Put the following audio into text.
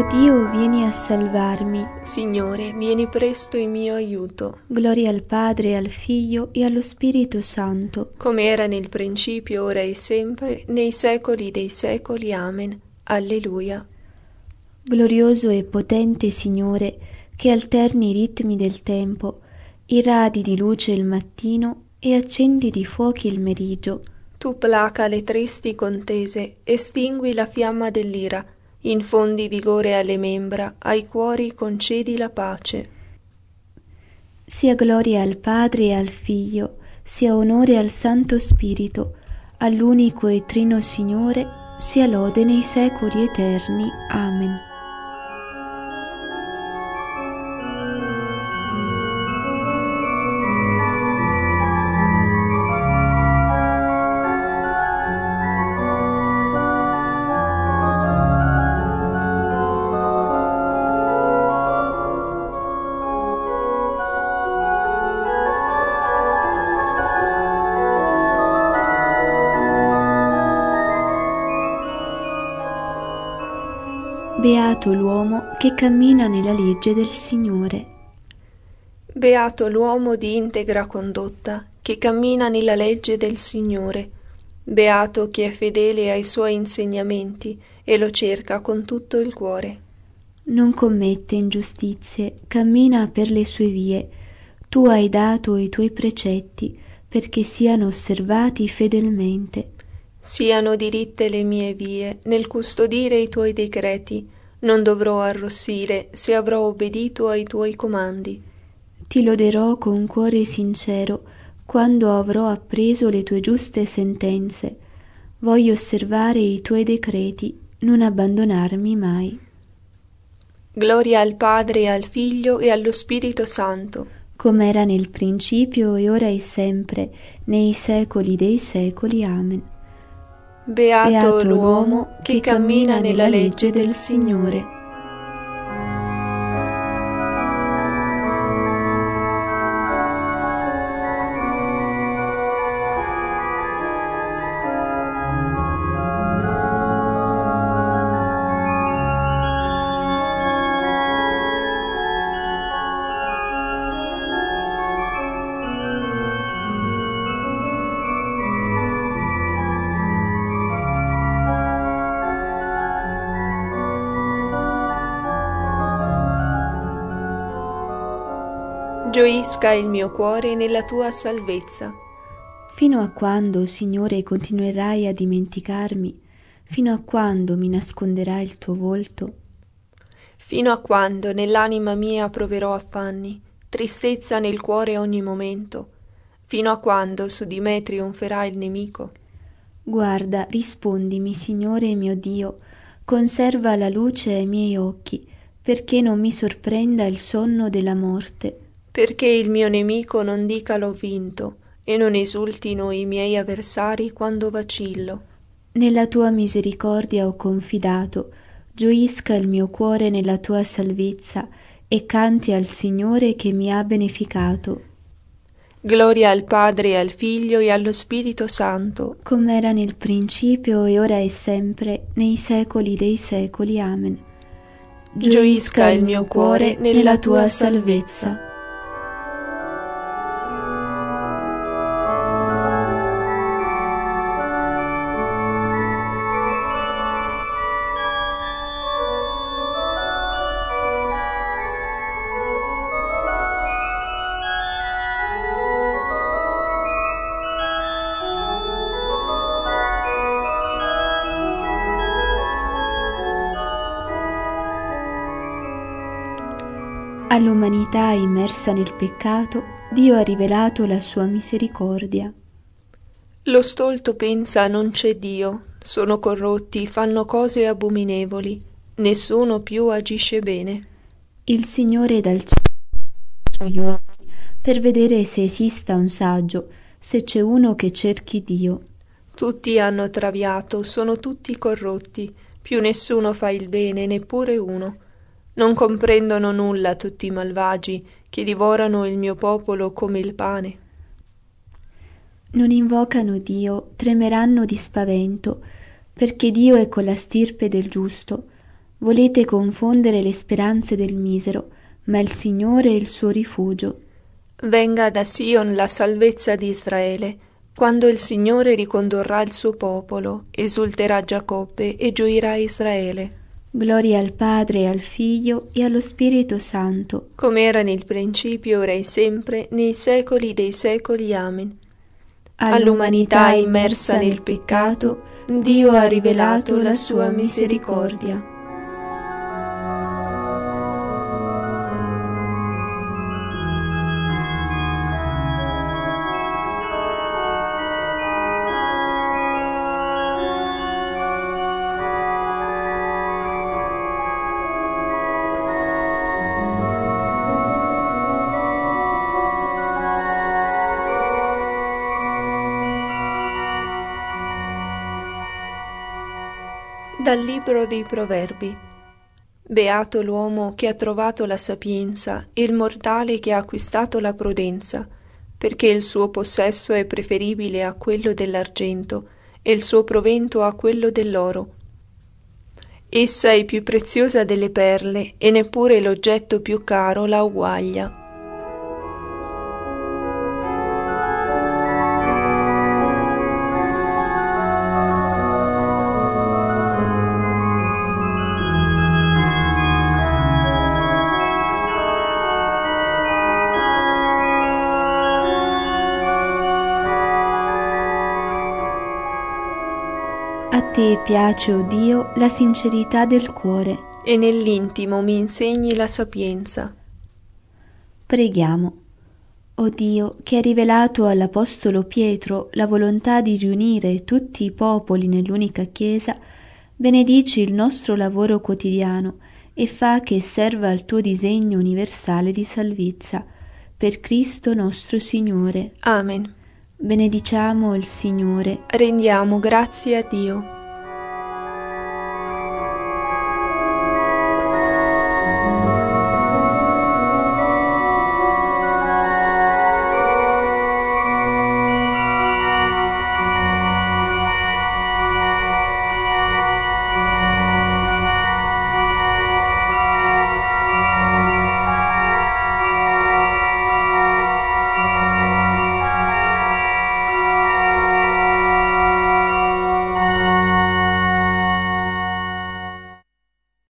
Dio, vieni a salvarmi. Signore, vieni presto in mio aiuto. Gloria al Padre, al Figlio e allo Spirito Santo, come era nel principio, ora e sempre, nei secoli dei secoli. Amen. Alleluia. Glorioso e potente Signore, che alterni i ritmi del tempo, irradi di luce il mattino e accendi di fuochi il meriggio. Tu placa le tristi contese, estingui la fiamma dell'ira, infondi vigore alle membra, ai cuori concedi la pace. Sia gloria al Padre e al Figlio, sia onore al Santo Spirito, all'unico e trino Signore, sia lode nei secoli eterni. Amen. Beato l'uomo che cammina nella legge del Signore. Beato l'uomo di integra condotta, che cammina nella legge del Signore. Beato chi è fedele ai suoi insegnamenti e lo cerca con tutto il cuore. Non commette ingiustizie, cammina per le sue vie. Tu hai dato i tuoi precetti perché siano osservati fedelmente. Siano diritte le mie vie nel custodire i tuoi decreti. Non dovrò arrossire se avrò obbedito ai tuoi comandi. Ti loderò con cuore sincero quando avrò appreso le tue giuste sentenze. Voglio osservare i tuoi decreti, non abbandonarmi mai. Gloria al Padre e al Figlio e allo Spirito Santo, come era nel principio e ora e sempre, nei secoli dei secoli. Amen. Beato l'uomo che cammina nella legge del Signore. Gioisca il mio cuore nella tua salvezza. Fino a quando, Signore, continuerai a dimenticarmi? Fino a quando mi nasconderai il tuo volto? Fino a quando nell'anima mia proverò affanni, tristezza nel cuore ogni momento? Fino a quando su di me trionferà il nemico? Guarda, rispondimi, Signore mio Dio, conserva la luce ai miei occhi, perché non mi sorprenda il sonno della morte. Perché il mio nemico non dica l'ho vinto, e non esultino i miei avversari quando vacillo. Nella tua misericordia ho confidato, gioisca il mio cuore nella tua salvezza, e canti al Signore che mi ha beneficato. Gloria al Padre e al Figlio e allo Spirito Santo, come era nel principio e ora e sempre, nei secoli dei secoli. Amen. Gioisca il mio cuore nella tua salvezza. All'umanità immersa nel peccato, Dio ha rivelato la sua misericordia. Lo stolto pensa non c'è Dio, sono corrotti, fanno cose abominevoli, nessuno più agisce bene. Il Signore dal cielo gli uomini per vedere se esista un saggio, se c'è uno che cerchi Dio. Tutti hanno traviato, sono tutti corrotti, più nessuno fa il bene, neppure uno. Non comprendono nulla tutti i malvagi che divorano il mio popolo come il pane. Non invocano Dio, tremeranno di spavento, perché Dio è con la stirpe del giusto. Volete confondere le speranze del misero, ma il Signore è il suo rifugio. Venga da Sion la salvezza di Israele. Quando il Signore ricondurrà il suo popolo, esulterà Giacobbe e gioirà Israele. Gloria al Padre, e al Figlio e allo Spirito Santo, come era nel principio, ora e sempre, nei secoli dei secoli. Amen. All'umanità immersa nel peccato, Dio ha rivelato la sua misericordia. Dal libro dei Proverbi. Beato l'uomo che ha trovato la sapienza e il mortale che ha acquistato la prudenza, perché il suo possesso è preferibile a quello dell'argento e il suo provento a quello dell'oro. Essa è più preziosa delle perle e neppure l'oggetto più caro la uguaglia. A te piace, o Dio, la sincerità del cuore. E nell'intimo mi insegni la sapienza. Preghiamo. O Dio, che hai rivelato all'Apostolo Pietro la volontà di riunire tutti i popoli nell'unica Chiesa, benedici il nostro lavoro quotidiano e fa che serva al tuo disegno universale di salvezza. Per Cristo nostro Signore. Amen. Benediciamo il Signore. Rendiamo grazie a Dio.